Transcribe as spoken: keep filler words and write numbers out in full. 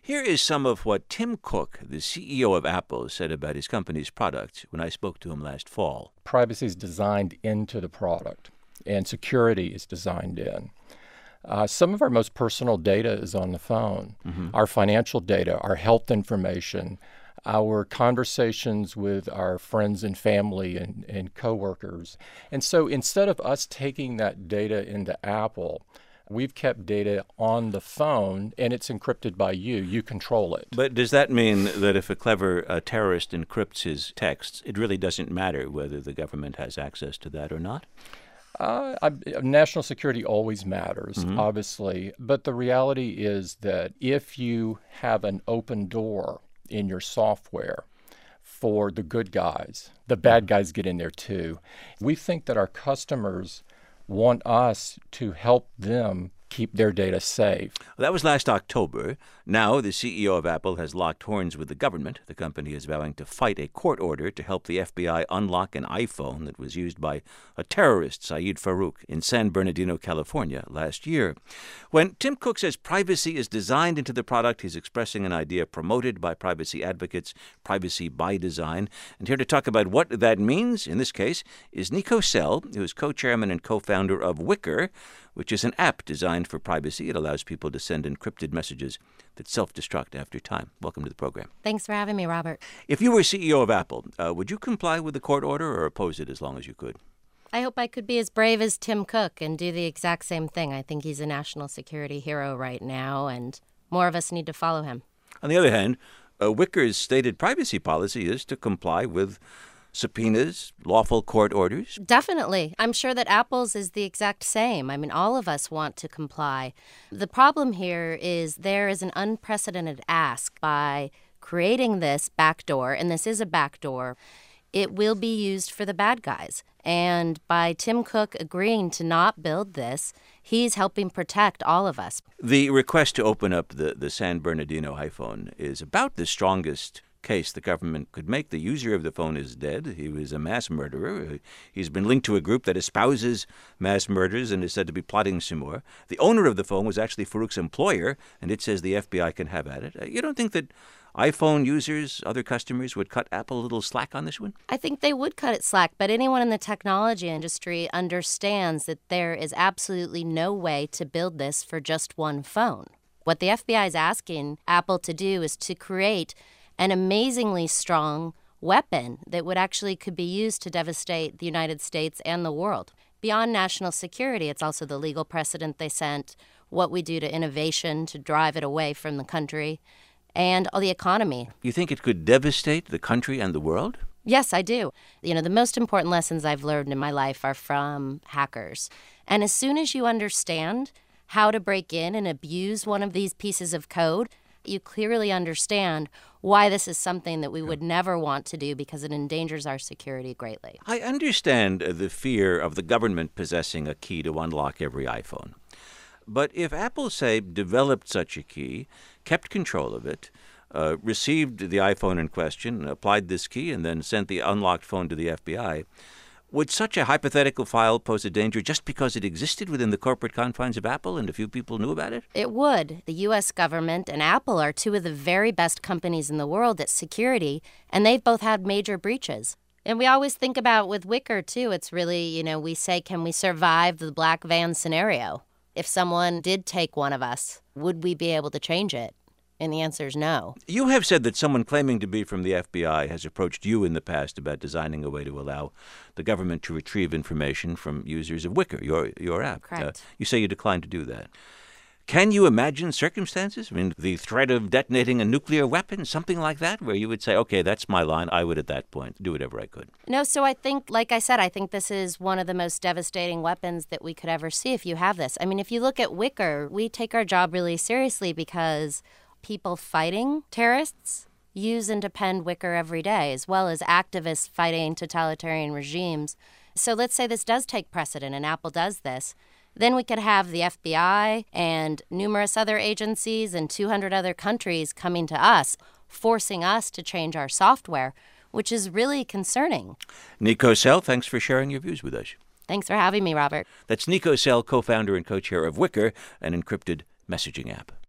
Here is some of what Tim Cook, the C E O of Apple, said about his company's products when I spoke to him last fall. Privacy is designed into the product, and security is designed in. Uh, some of our most personal data is on the phone. Mm-hmm. Our financial data, our health information, our conversations with our friends and family and, and coworkers. And so instead of us taking that data into Apple, we've kept data on the phone, and it's encrypted by you. You control it. But does that mean that if a clever uh, terrorist encrypts his texts, it really doesn't matter whether the government has access to that or not? Uh, I, national security always matters, mm-hmm. obviously. But the reality is that if you have an open door in your software for the good guys, the bad guys get in there too. We think that our customers want us to help them keep their data safe. Well, that was last October. Now, the C E O of Apple has locked horns with the government. The company is vowing to fight a court order to help the F B I unlock an iPhone that was used by a terrorist, Saeed Farook, in San Bernardino, California, last year. When Tim Cook says privacy is designed into the product, he's expressing an idea promoted by privacy advocates, privacy by design. And here to talk about what that means, in this case, is Nico Sell, who is co-chairman and co-founder of Wickr, which is an app designed for privacy. It allows people to send encrypted messages that self-destruct after time. Welcome to the program. Thanks for having me, Robert. If you were C E O of Apple, uh, would you comply with the court order or oppose it as long as you could? I hope I could be as brave as Tim Cook and do the exact same thing. I think he's a national security hero right now, and more of us need to follow him. On the other hand, uh, Wickr's stated privacy policy is to comply with subpoenas, lawful court orders? Definitely. I'm sure that Apple's is the exact same. I mean, all of us want to comply. The problem here is there is an unprecedented ask by creating this backdoor, and this is a backdoor. It will be used for the bad guys. And by Tim Cook agreeing to not build this, he's helping protect all of us. The request to open up the, the San Bernardino iPhone is about the strongest case the government could make. The user of the phone is dead. He was a mass murderer. He's been linked to a group that espouses mass murders and is said to be plotting some more. The owner of the phone was actually Farook's employer, and it says the F B I can have at it. You don't think that iPhone users, other customers, would cut Apple a little slack on this one? I think they would cut it slack, but anyone in the technology industry understands that there is absolutely no way to build this for just one phone. What the F B I is asking Apple to do is to create an amazingly strong weapon that would actually could be used to devastate the United States and the world. Beyond national security, it's also the legal precedent they sent, what we do to innovation to drive it away from the country, and all the economy. You think it could devastate the country and the world? Yes, I do. You know, the most important lessons I've learned in my life are from hackers. And as soon as you understand how to break in and abuse one of these pieces of code, you clearly understand why this is something that we would never want to do because it endangers our security greatly. I understand the fear of the government possessing a key to unlock every iPhone. But if Apple, say, developed such a key, kept control of it, uh, received the iPhone in question, applied this key, and then sent the unlocked phone to the F B I, would such a hypothetical file pose a danger just because it existed within the corporate confines of Apple and a few people knew about it? It would. The U S government and Apple are two of the very best companies in the world at security, and they've both had major breaches. And we always think about with Wickr, too, it's really, you know, we say, can we survive the black van scenario? If someone did take one of us, would we be able to change it? And the answer is no. You have said that someone claiming to be from the F B I has approached you in the past about designing a way to allow the government to retrieve information from users of Wickr, your, your app. Correct. Uh, you say you declined to do that. Can you imagine circumstances? I mean, the threat of detonating a nuclear weapon, something like that, where you would say, okay, that's my line. I would, at that point, do whatever I could. No, so I think, like I said, I think this is one of the most devastating weapons that we could ever see if you have this. I mean, if you look at Wickr, we take our job really seriously because people fighting terrorists use and depend Wickr every day, as well as activists fighting totalitarian regimes. So let's say this does take precedent and Apple does this. Then we could have the F B I and numerous other agencies and two hundred other countries coming to us, forcing us to change our software, which is really concerning. Nico Sell, thanks for sharing your views with us. Thanks for having me, Robert. That's Nico Sell, co-founder and co-chair of Wickr, an encrypted messaging app.